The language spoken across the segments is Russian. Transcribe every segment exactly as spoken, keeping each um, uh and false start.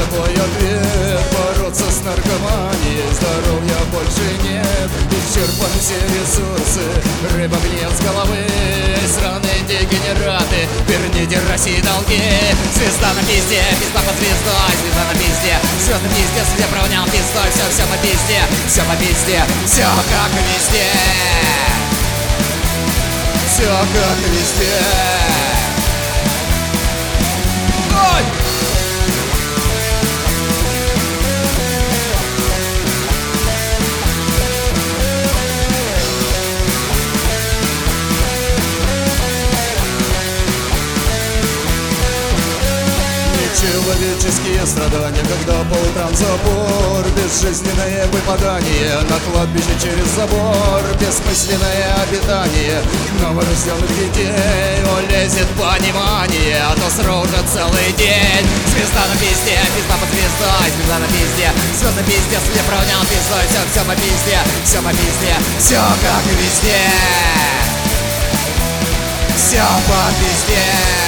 такой ответ. Бороться с наркоманией, здоровья больше нет. Исчерпаны все ресурсы, рыба гниет с головы. Сраные дегенераты, верните России долги. Звезда на пизде, пизда под звездой. Звезда на пизде, звезда пизде, свет равнял пиздой. Все, все по пизде, все по пизде, все как везде. Все как везде. Ой! Человеческие страдания, когда по утрам забор, безжизненное выпадание на кладбище через забор, бессмысленное обитание новорожденных детей. Улезет понимание, а то сру уже целый день. Звезда на пизде, пизда под звездой. Звезда на пизде, звезд на пизде, слеп равнял пиздой. Все, все по пизде, все по пизде, все как везде. Все по пизде.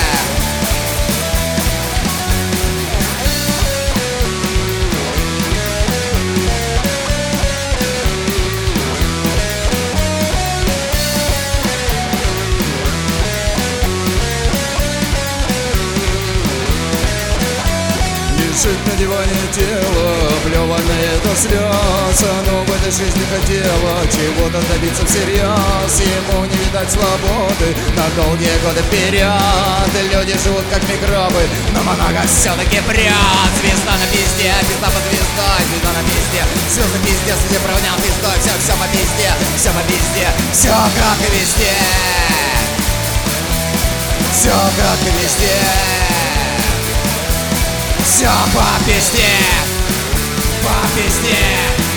Лежит на диване тело, плеванное до слез. Оно в этой жизни хотело чего-то добиться всерьез. Ему не видать свободы на долгие годы вперед. Люди живут как микробы, но много все-таки прет. Звезда на пизде, пизда под звездой. Звезда на пизде, звезда пизде, судья равнял пиздой. Все, все по пизде, все по пизде, все как и везде. Все как и везде. Все по пизде, по пизде.